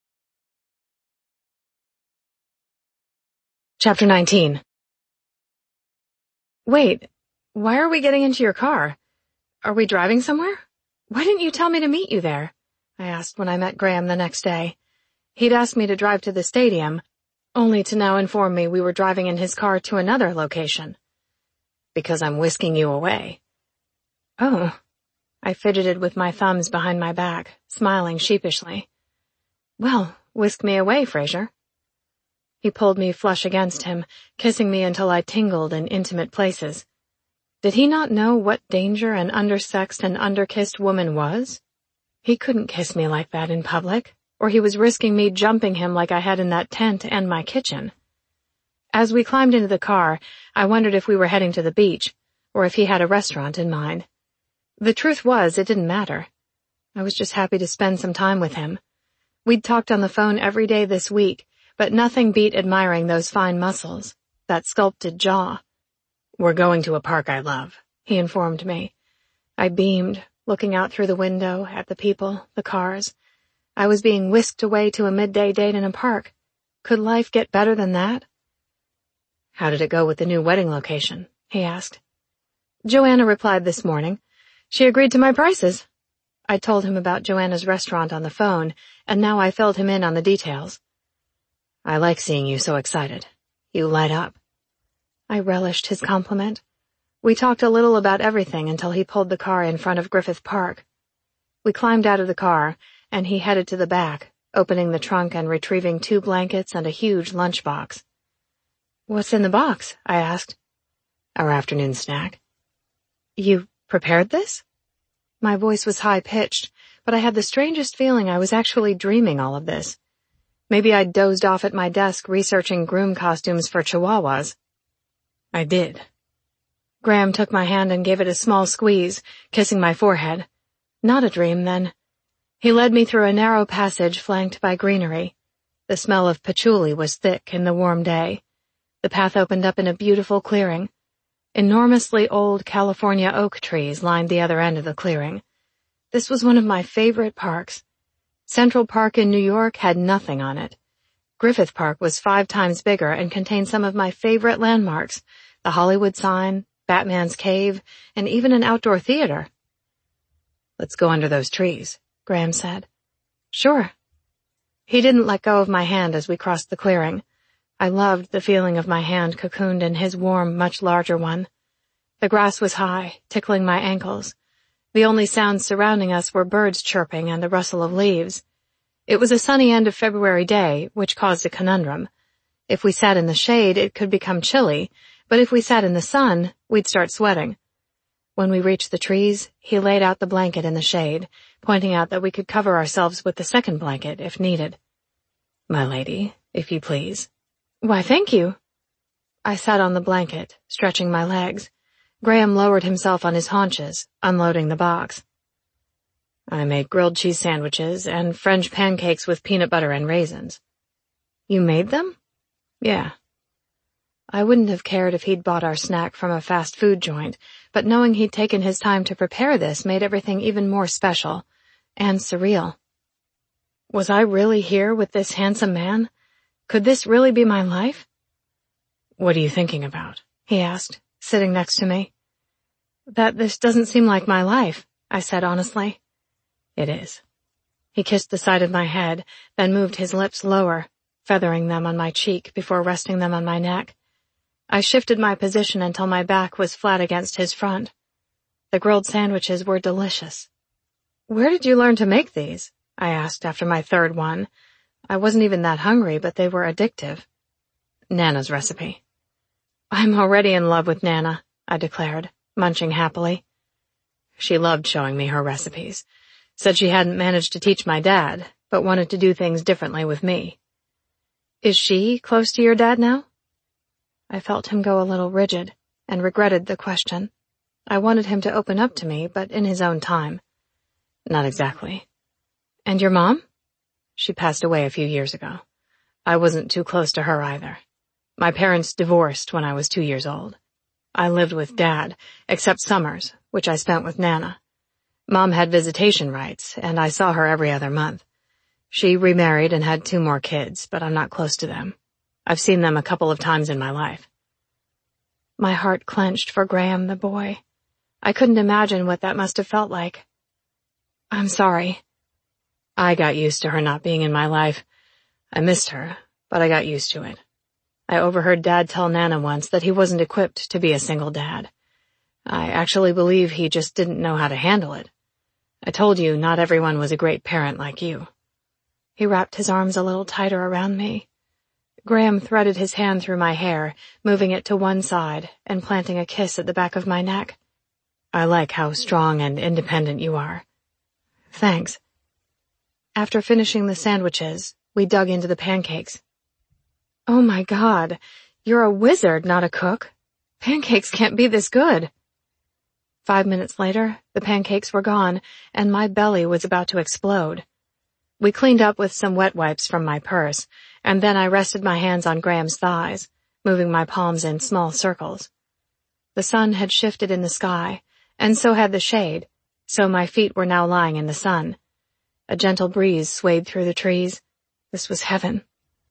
Chapter nineteen. Wait, why are we getting into your car? Are we driving somewhere? Why didn't you tell me to meet you there? I asked when I met Graham the next day. He'd asked me to drive to the stadium, only to now inform me we were driving in his car to another location. Because I'm whisking you away. Oh, I fidgeted with my thumbs behind my back, smiling sheepishly. Well, whisk me away, Fraser. He pulled me flush against him, kissing me until I tingled in intimate places. Did he not know what danger an undersexed and underkissed woman was? He couldn't kiss me like that in public, or he was risking me jumping him like I had in that tent and my kitchen. As we climbed into the car, I wondered if we were heading to the beach, or if he had a restaurant in mind. The truth was, it didn't matter. I was just happy to spend some time with him. We'd talked on the phone every day this week, but nothing beat admiring those fine muscles, that sculpted jaw. We're going to a park I love, he informed me. I beamed, looking out through the window at the people, the cars. I was being whisked away to a midday date in a park. Could life get better than that? How did it go with the new wedding location? He asked. Joanna replied this morning. She agreed to my prices. I told him about Joanna's restaurant on the phone, and now I filled him in on the details. I like seeing you so excited. You light up. I relished his compliment. We talked a little about everything until he pulled the car in front of Griffith Park. We climbed out of the car, and he headed to the back, opening the trunk and retrieving two blankets and a huge lunchbox. What's in the box? I asked. Our afternoon snack. You prepared this? My voice was high-pitched, but I had the strangest feeling I was actually dreaming all of this. Maybe I'd dozed off at my desk researching groom costumes for chihuahuas. I did. Graham took my hand and gave it a small squeeze, kissing my forehead. Not a dream, then. He led me through a narrow passage flanked by greenery. The smell of patchouli was thick in the warm day. The path opened up in a beautiful clearing. Enormously old California oak trees lined the other end of the clearing. This was one of my favorite parks. Central Park in New York had nothing on it. Griffith Park was five times bigger and contained some of my favorite landmarks, the Hollywood sign, Batman's cave, and even an outdoor theater. Let's go under those trees, Graham said. Sure. He didn't let go of my hand as we crossed the clearing. I loved the feeling of my hand cocooned in his warm, much larger one. The grass was high, tickling my ankles. The only sounds surrounding us were birds chirping and the rustle of leaves. It was a sunny end of February day, which caused a conundrum. If we sat in the shade, it could become chilly, but if we sat in the sun, we'd start sweating. When we reached the trees, he laid out the blanket in the shade, pointing out that we could cover ourselves with the second blanket if needed. My lady, if you please. Why, thank you. I sat on the blanket, stretching my legs. Graham lowered himself on his haunches, unloading the box. I made grilled cheese sandwiches and French pancakes with peanut butter and raisins. You made them? Yeah. I wouldn't have cared if he'd bought our snack from a fast food joint, but knowing he'd taken his time to prepare this made everything even more special and surreal. Was I really here with this handsome man? Could this really be my life? What are you thinking about? He asked, sitting next to me. That this doesn't seem like my life, I said honestly. It is. He kissed the side of my head, then moved his lips lower, feathering them on my cheek before resting them on my neck. I shifted my position until my back was flat against his front. The grilled sandwiches were delicious. Where did you learn to make these? I asked after my third one. I wasn't even that hungry, but they were addictive. Nana's recipe. I'm already in love with Nana, I declared, munching happily. She loved showing me her recipes. Said she hadn't managed to teach my dad, but wanted to do things differently with me. Is she close to your dad now? I felt him go a little rigid and regretted the question. I wanted him to open up to me, but in his own time. Not exactly. And your mom? She passed away a few years ago. I wasn't too close to her either. My parents divorced when I was two years old. I lived with Dad, except summers, which I spent with Nana. Mom had visitation rights, and I saw her every other month. She remarried and had two more kids, but I'm not close to them. I've seen them a couple of times in my life. My heart clenched for Graham, the boy. I couldn't imagine what that must have felt like. I'm sorry. I got used to her not being in my life. I missed her, but I got used to it. I overheard Dad tell Nana once that he wasn't equipped to be a single dad. I actually believe he just didn't know how to handle it. I told you not everyone was a great parent like you." He wrapped his arms a little tighter around me. Graham threaded his hand through my hair, moving it to one side and planting a kiss at the back of my neck. "I like how strong and independent you are." "Thanks." After finishing the sandwiches, we dug into the pancakes. "Oh my God, you're a wizard, not a cook. Pancakes can't be this good." Five minutes later, the pancakes were gone, and my belly was about to explode. We cleaned up with some wet wipes from my purse, and then I rested my hands on Graham's thighs, moving my palms in small circles. The sun had shifted in the sky, and so had the shade, so my feet were now lying in the sun. A gentle breeze swayed through the trees. This was heaven.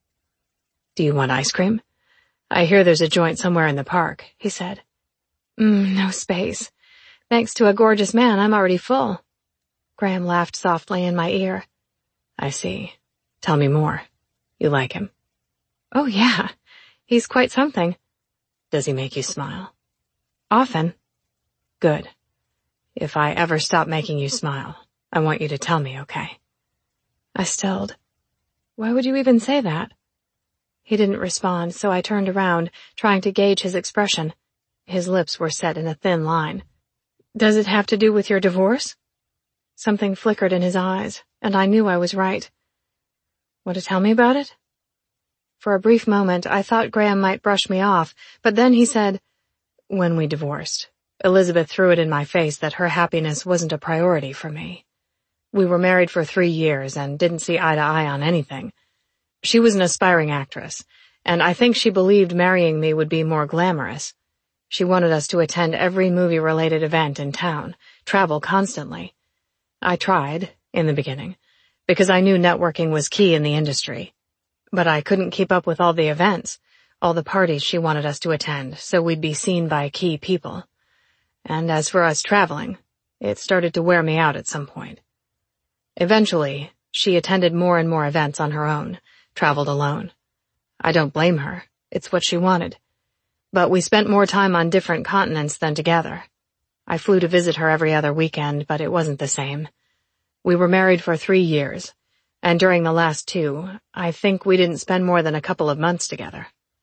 "Do you want ice cream? I hear there's a joint somewhere in the park," he said. Mm, no space. Thanks to a gorgeous man, I'm already full." Graham laughed softly in my ear. "I see. Tell me more. You like him?" "Oh, yeah. He's quite something." "Does he make you smile?" "Often." "Good. If I ever stop making you smile, I want you to tell me, okay?" I stilled. "Why would you even say that?" He didn't respond, so I turned around, trying to gauge his expression. His lips were set in a thin line. "Does it have to do with your divorce?" Something flickered in his eyes, and I knew I was right. "Want to tell me about it?" For a brief moment, I thought Graham might brush me off, but then he said, "When we divorced, Elizabeth threw it in my face that her happiness wasn't a priority for me. We were married for three years and didn't see eye to eye on anything. She was an aspiring actress, and I think she believed marrying me would be more glamorous. She wanted us to attend every movie-related event in town, travel constantly. I tried, in the beginning, because I knew networking was key in the industry. But I couldn't keep up with all the events, all the parties she wanted us to attend, so we'd be seen by key people. And as for us traveling, it started to wear me out at some point. Eventually, she attended more and more events on her own, traveled alone. I don't blame her. It's what she wanted. But we spent more time on different continents than together. I flew to visit her every other weekend, but it wasn't the same. We were married for three years, and during the last two, I think we didn't spend more than a couple of months together."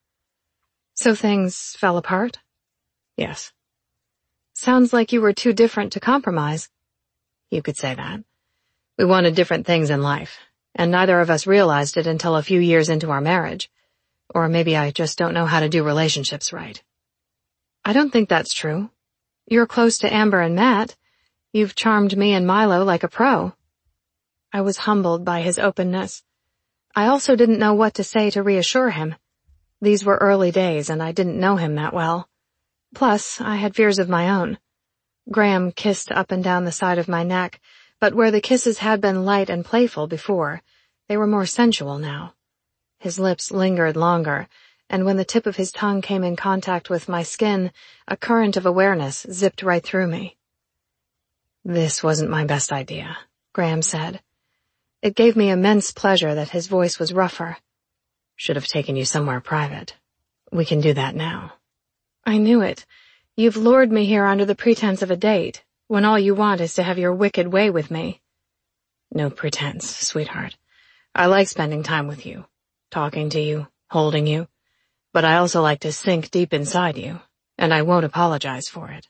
"So things fell apart?" "Yes." "Sounds like you were too different to compromise." "You could say that. We wanted different things in life, and neither of us realized it until a few years into our marriage. Or maybe I just don't know how to do relationships right." "I don't think that's true. You're close to Amber and Matt. You've charmed me and Milo like a pro." I was humbled by his openness. I also didn't know what to say to reassure him. These were early days, and I didn't know him that well. Plus, I had fears of my own. Graham kissed up and down the side of my neck, but where the kisses had been light and playful before, they were more sensual now. His lips lingered longer, and when the tip of his tongue came in contact with my skin, a current of awareness zipped right through me. "This wasn't my best idea," Graham said. It gave me immense pleasure that his voice was rougher. "Should have taken you somewhere private. We can do that now." "I knew it. You've lured me here under the pretense of a date, when all you want is to have your wicked way with me." "No pretense, sweetheart. I like spending time with you, talking to you, holding you, but I also like to sink deep inside you, and I won't apologize for it."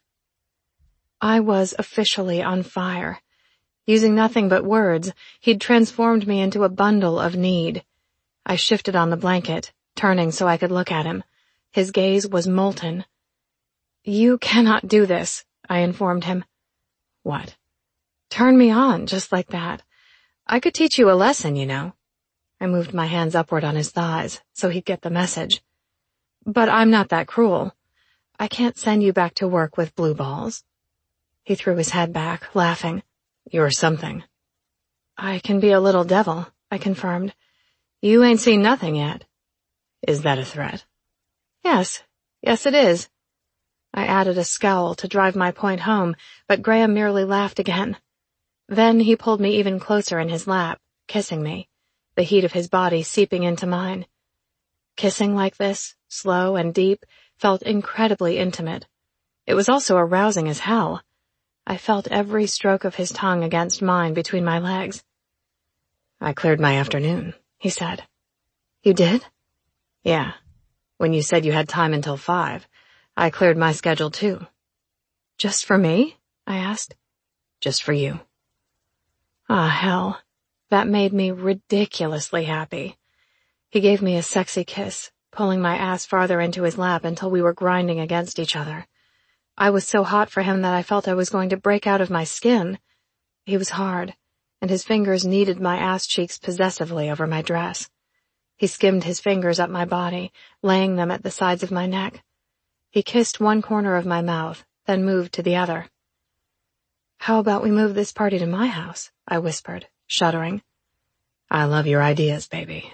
I was officially on fire. Using nothing but words, he'd transformed me into a bundle of need. I shifted on the blanket, turning so I could look at him. His gaze was molten. "You cannot do this," I informed him. "What?" "Turn me on, just like that. I could teach you a lesson, you know." I moved my hands upward on his thighs, so he'd get the message. "But I'm not that cruel. I can't send you back to work with blue balls." He threw his head back, laughing. "You're something." "I can be a little devil," I confirmed. "You ain't seen nothing yet." "Is that a threat?" "Yes. Yes, it is." I added a scowl to drive my point home, but Graham merely laughed again. Then he pulled me even closer in his lap, kissing me, the heat of his body seeping into mine. Kissing like this, slow and deep, felt incredibly intimate. It was also arousing as hell. I felt every stroke of his tongue against mine between my legs. I cleared my afternoon, he said. You did? Yeah. When you said you had time until five, I cleared my schedule too. Just for me? I asked. Just for you. Ah, hell. That made me ridiculously happy. He gave me a sexy kiss, pulling my ass farther into his lap until we were grinding against each other. I was so hot for him that I felt I was going to break out of my skin. He was hard, and his fingers kneaded my ass cheeks possessively over my dress. He skimmed his fingers up my body, laying them at the sides of my neck. He kissed one corner of my mouth, then moved to the other. How about we move this party to my house? I whispered, shuddering. I love your ideas, baby.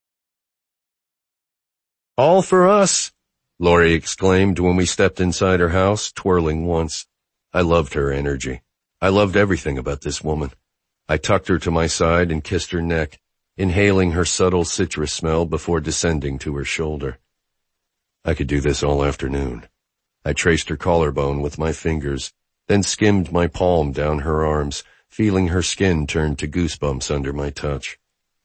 All for us, Laurie exclaimed when we stepped inside her house, twirling once. I loved her energy. I loved everything about this woman. I tucked her to my side and kissed her neck, inhaling her subtle citrus smell before descending to her shoulder. I could do this all afternoon. I traced her collarbone with my fingers, then skimmed my palm down her arms, feeling her skin turn to goosebumps under my touch.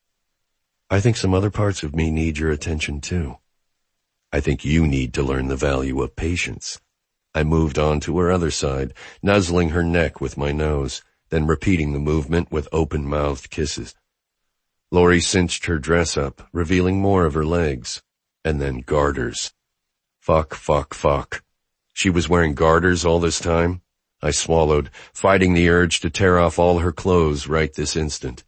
I think some other parts of me need your attention too. I think you need to learn the value of patience. I moved on to her other side, nuzzling her neck with my nose, then repeating the movement with open-mouthed kisses. Laurie cinched her dress up, revealing more of her legs, and then garters. Fuck, fuck, fuck. She was wearing garters all this time? I swallowed, fighting the urge to tear off all her clothes right this instant.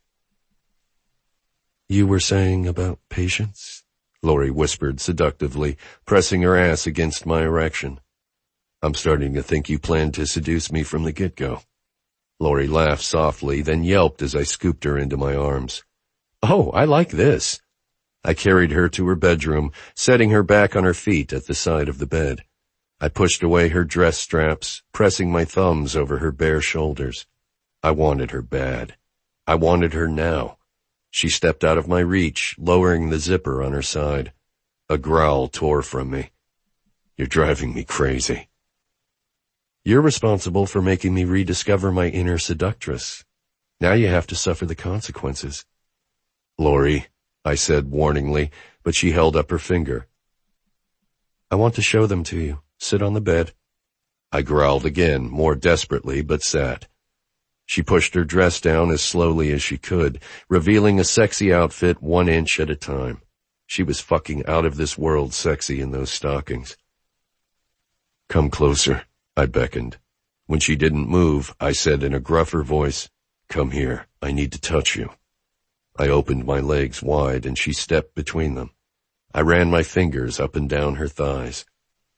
You were saying about patience? Laurie whispered seductively, pressing her ass against my erection. I'm starting to think you planned to seduce me from the get-go. Laurie laughed softly, then yelped as I scooped her into my arms. Oh, I like this. I carried her to her bedroom, setting her back on her feet at the side of the bed. I pushed away her dress straps, pressing my thumbs over her bare shoulders. I wanted her bad. I wanted her now. She stepped out of my reach, lowering the zipper on her side. A growl tore from me. You're driving me crazy. You're responsible for making me rediscover my inner seductress. Now you have to suffer the consequences. Laurie, I said warningly, but she held up her finger. I want to show them to you. Sit on the bed. I growled again, more desperately, but sat. She pushed her dress down as slowly as she could, revealing a sexy outfit one inch at a time. She was fucking out of this world sexy in those stockings. Come closer, I beckoned. When she didn't move, I said in a gruffer voice, Come here, I need to touch you. I opened my legs wide and she stepped between them. I ran my fingers up and down her thighs.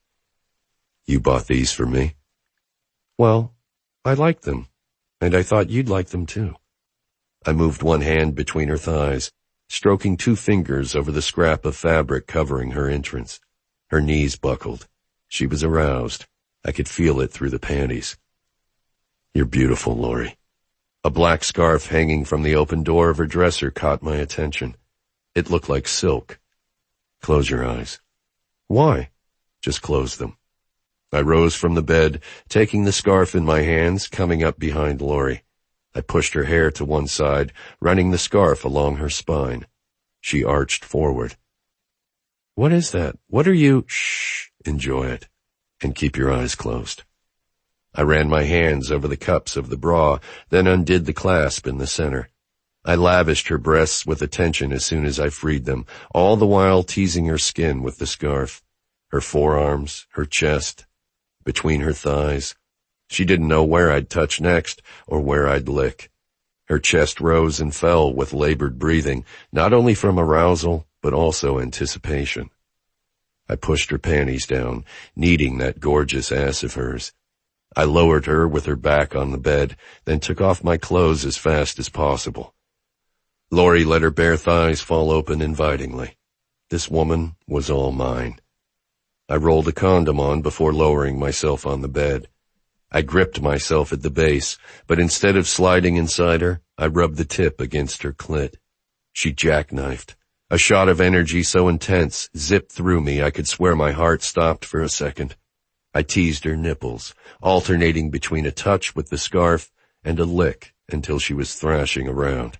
You bought these for me? Well, I liked them, and I thought you'd like them too. I moved one hand between her thighs, stroking two fingers over the scrap of fabric covering her entrance. Her knees buckled. She was aroused. I could feel it through the panties. You're beautiful, Laurie. A black scarf hanging from the open door of her dresser caught my attention. It looked like silk. Close your eyes. Why? Just close them. I rose from the bed, taking the scarf in my hands, coming up behind Laurie. I pushed her hair to one side, running the scarf along her spine. She arched forward. What is that? What are you? Shh, enjoy it. And keep your eyes closed. I ran my hands over the cups of the bra, then undid the clasp in the center. I lavished her breasts with attention as soon as I freed them, all the while teasing her skin with the scarf. Her forearms, her chest, between her thighs. She didn't know where I'd touch next or where I'd lick. Her chest rose and fell with labored breathing, not only from arousal, but also anticipation. I pushed her panties down, kneading that gorgeous ass of hers. I lowered her with her back on the bed, then took off my clothes as fast as possible. Laurie let her bare thighs fall open invitingly. This woman was all mine. I rolled a condom on before lowering myself on the bed. I gripped myself at the base, but instead of sliding inside her, I rubbed the tip against her clit. She jackknifed. A shot of energy so intense zipped through me I could swear my heart stopped for a second. I teased her nipples, alternating between a touch with the scarf and a lick until she was thrashing around.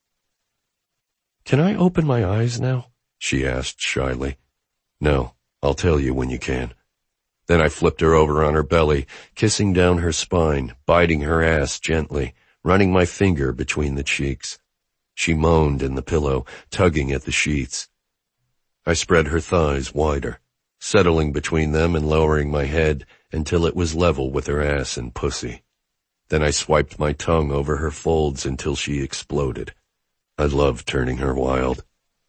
"Can I open my eyes now?" she asked shyly. "No, I'll tell you when you can." Then I flipped her over on her belly, kissing down her spine, biting her ass gently, running my finger between the cheeks. She moaned in the pillow, tugging at the sheets. I spread her thighs wider, settling between them and lowering my head until it was level with her ass and pussy. Then I swiped my tongue over her folds until she exploded. I loved turning her wild.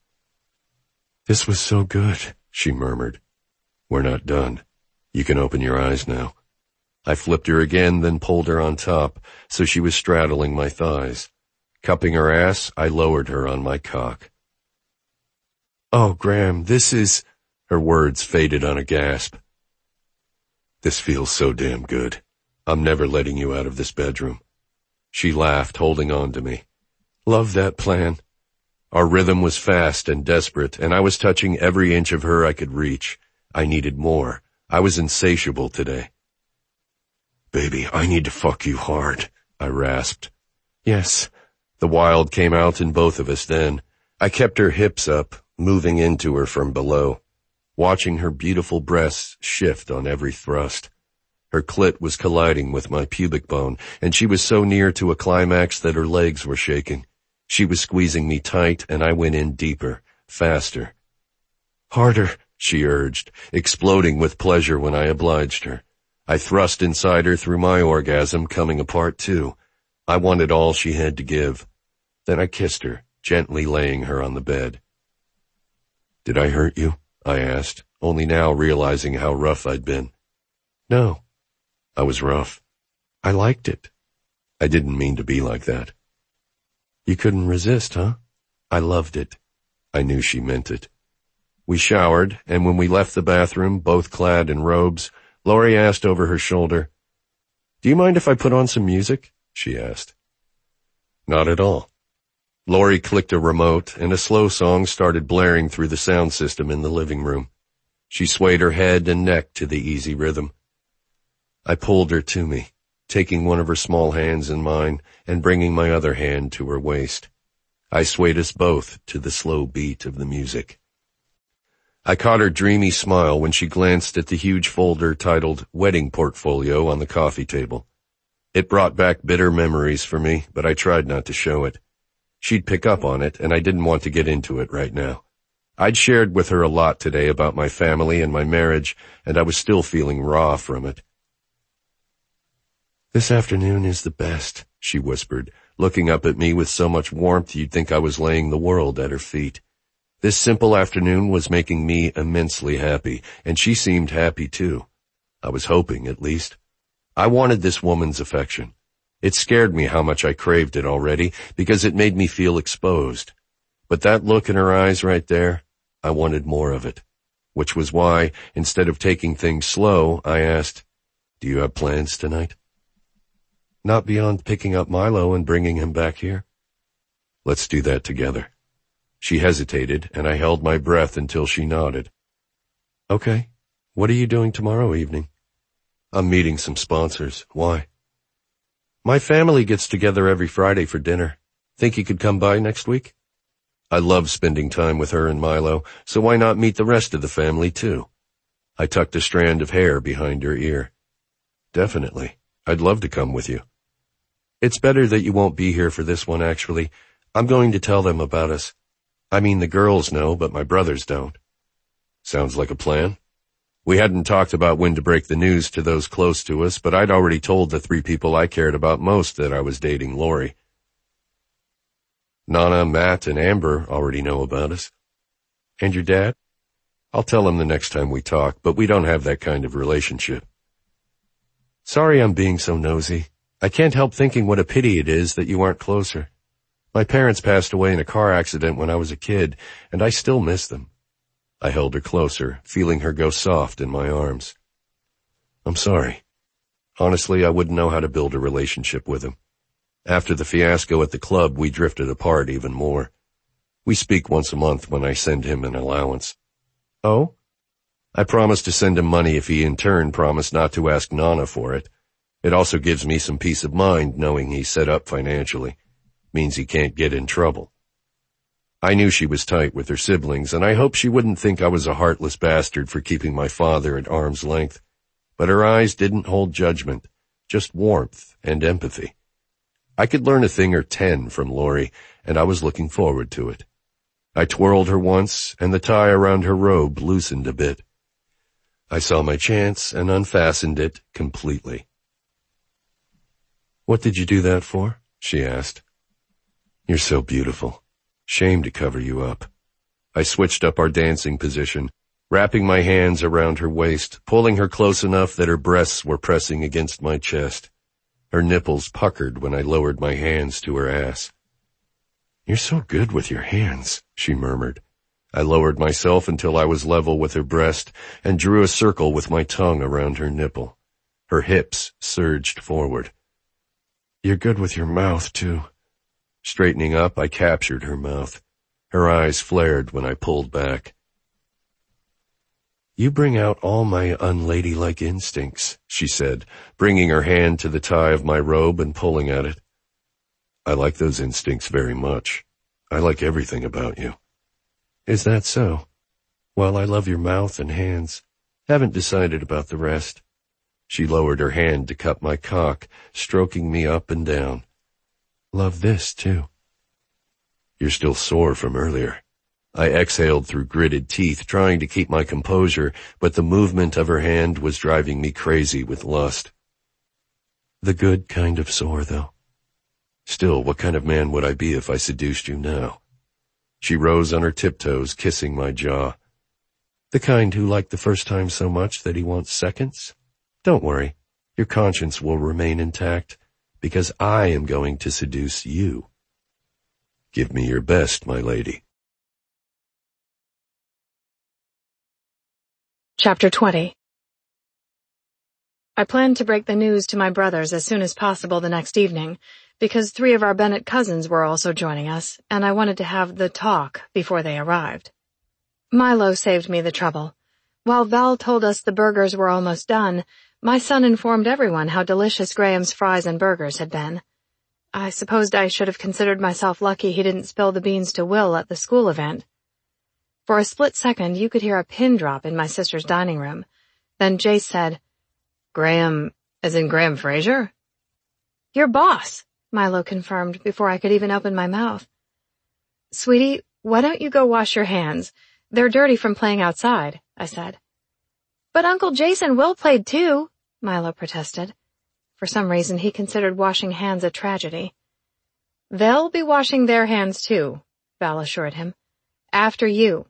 "This was so good," she murmured. "We're not done. You can open your eyes now." I flipped her again, then pulled her on top, so she was straddling my thighs. Cupping her ass, I lowered her on my cock. "Oh, Graham, this is—" Her words faded on a gasp. "This feels so damn good. I'm never letting you out of this bedroom." She laughed, holding on to me. "Love that plan." Our rhythm was fast and desperate, and I was touching every inch of her I could reach. I needed more. I was insatiable today. "Baby, I need to fuck you hard," I rasped. "Yes." The wild came out in both of us then. I kept her hips up, moving into her from below, watching her beautiful breasts shift on every thrust. Her clit was colliding with my pubic bone, and she was so near to a climax that her legs were shaking. She was squeezing me tight, and I went in deeper, faster. "Harder," she urged, exploding with pleasure when I obliged her. I thrust inside her through my orgasm, coming apart too. I wanted all she had to give. Then I kissed her, gently laying her on the bed. "Did I hurt you?" I asked, only now realizing how rough I'd been. "No." I was rough. "I liked it." "I didn't mean to be like that." "You couldn't resist, huh?" "I loved it." I knew she meant it. We showered, and when we left the bathroom, both clad in robes, Laurie asked over her shoulder, "Do you mind if I put on some music?" she asked. Not at all. Laurie clicked a remote, and a slow song started blaring through the sound system in the living room. She swayed her head and neck to the easy rhythm. I pulled her to me, taking one of her small hands in mine and bringing my other hand to her waist. I swayed us both to the slow beat of the music. I caught her dreamy smile when she glanced at the huge folder titled Wedding Portfolio on the coffee table. It brought back bitter memories for me, but I tried not to show it. She'd pick up on it, and I didn't want to get into it right now. I'd shared with her a lot today about my family and my marriage, and I was still feeling raw from it. "This afternoon is the best," she whispered, looking up at me with so much warmth you'd think I was laying the world at her feet. This simple afternoon was making me immensely happy, and she seemed happy too. I was hoping, at least. I wanted this woman's affection. It scared me how much I craved it already, because it made me feel exposed. But that look in her eyes right there, I wanted more of it. Which was why, instead of taking things slow, I asked, "Do you have plans tonight?" "Not beyond picking up Milo and bringing him back here." "Let's do that together." She hesitated, and I held my breath until she nodded. "Okay. What are you doing tomorrow evening?" "I'm meeting some sponsors. Why?" "My family gets together every Friday for dinner. Think you could come by next week?" I love spending time with her and Milo, so why not meet the rest of the family too? I tucked a strand of hair behind her ear. "Definitely. I'd love to come with you." "It's better that you won't be here for this one, actually. I'm going to tell them about us. I mean, the girls know, but my brothers don't." "Sounds like a plan." We hadn't talked about when to break the news to those close to us, but I'd already told the three people I cared about most that I was dating Laurie. Nana, Matt, and Amber already know about us. "And your dad?" "I'll tell him the next time we talk, but we don't have that kind of relationship." "Sorry I'm being so nosy. I can't help thinking what a pity it is that you aren't closer. My parents passed away in a car accident when I was a kid, and I still miss them." I held her closer, feeling her go soft in my arms. "I'm sorry. Honestly, I wouldn't know how to build a relationship with him. After the fiasco at the club, we drifted apart even more. We speak once a month when I send him an allowance." "Oh?" I promised to send him money if he in turn promised not to ask Nana for it. It also gives me some peace of mind knowing he's set up financially. Means he can't get in trouble. I knew she was tight with her siblings, and I hoped she wouldn't think I was a heartless bastard for keeping my father at arm's length. But her eyes didn't hold judgment, just warmth and empathy. I could learn a thing or ten from Lori, and I was looking forward to it. I twirled her once, and the tie around her robe loosened a bit. I saw my chance and unfastened it completely. "What did you do that for?" she asked. "You're so beautiful. Shame to cover you up." I switched up our dancing position, wrapping my hands around her waist, pulling her close enough that her breasts were pressing against my chest. Her nipples puckered when I lowered my hands to her ass. "You're so good with your hands," she murmured. I lowered myself until I was level with her breast and drew a circle with my tongue around her nipple. Her hips surged forward. "You're good with your mouth, too." Straightening up, I captured her mouth. Her eyes flared when I pulled back. "You bring out all my unladylike instincts," she said, bringing her hand to the tie of my robe and pulling at it. "I like those instincts very much. I like everything about you." "Is that so? Well, I love your mouth and hands. Haven't decided about the rest." She lowered her hand to cup my cock, stroking me up and down. "Love this, too." "You're still sore from earlier." I exhaled through gritted teeth, trying to keep my composure, but the movement of her hand was driving me crazy with lust. "The good kind of sore, though." "Still, what kind of man would I be if I seduced you now?" She rose on her tiptoes, kissing my jaw. "The kind who liked the first time so much that he wants seconds? Don't worry, your conscience will remain intact, because I am going to seduce you." "Give me your best, my lady." Chapter twenty. I planned to break the news to my brothers as soon as possible the next evening, because three of our Bennett cousins were also joining us, and I wanted to have the talk before they arrived. Milo saved me the trouble. While Val told us the burgers were almost done, my son informed everyone how delicious Graham's fries and burgers had been. I supposed I should have considered myself lucky he didn't spill the beans to Will at the school event. For a split second, you could hear a pin drop in my sister's dining room. Then Jace said, "Graham, as in Graham Fraser?" "Your boss," Milo confirmed before I could even open my mouth. "Sweetie, why don't you go wash your hands? They're dirty from playing outside," I said. "But Uncle Jason Will played too," Milo protested. For some reason, he considered washing hands a tragedy. "They'll be washing their hands too," Val assured him. "After you."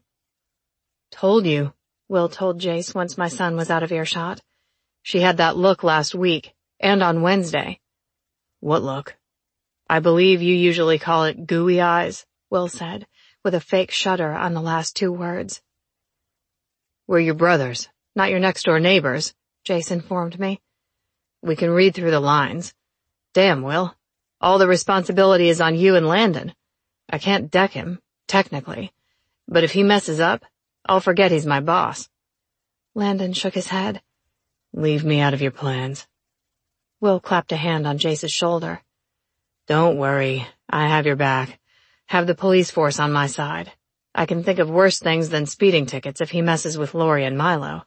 "Told you," Will told Jace once my son was out of earshot. "She had that look last week, and on Wednesday." "What look?" "I believe you usually call it gooey eyes," Will said, with a fake shudder on the last two words. "We're your brothers, not your next-door neighbors," Jace informed me. "We can read through the lines. Damn, Will. All the responsibility is on you and Landon. I can't deck him, technically. But if he messes up, I'll forget he's my boss." Landon shook his head. "Leave me out of your plans." Will clapped a hand on Jace's shoulder. "Don't worry, I have your back. Have the police force on my side. I can think of worse things than speeding tickets if he messes with Lori and Milo."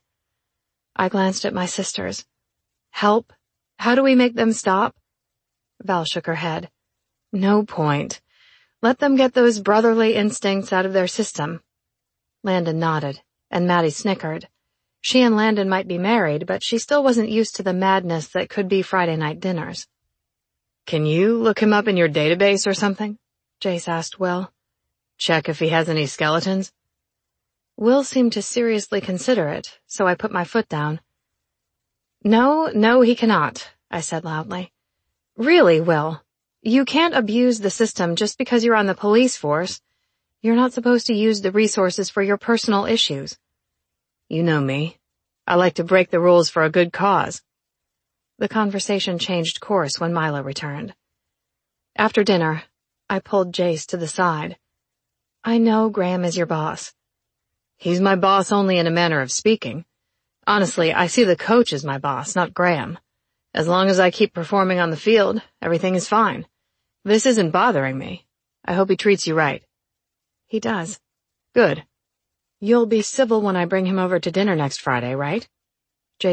I glanced at my sisters. "Help? How do we make them stop?" Val shook her head. "No point. Let them get those brotherly instincts out of their system." Landon nodded, and Maddie snickered. She and Landon might be married, but she still wasn't used to the madness that could be Friday night dinners. "Can you look him up in your database or something?" Jace asked Will. "Check if he has any skeletons?" Will seemed to seriously consider it, so I put my foot down. "No, no, he cannot," I said loudly. "Really, Will, you can't abuse the system just because you're on the police force. You're not supposed to use the resources for your personal issues." "You know me. I like to break the rules for a good cause." The conversation changed course when Milo returned. After dinner, I pulled Jace to the side. "I know Graham is your boss." He's my boss only in a manner of speaking. Honestly, I see the coach as my boss, not Graham. As long as I keep performing on the field, everything is fine. This isn't bothering me. I hope he treats you right. He does. Good. You'll be civil when I bring him over to dinner next Friday, right?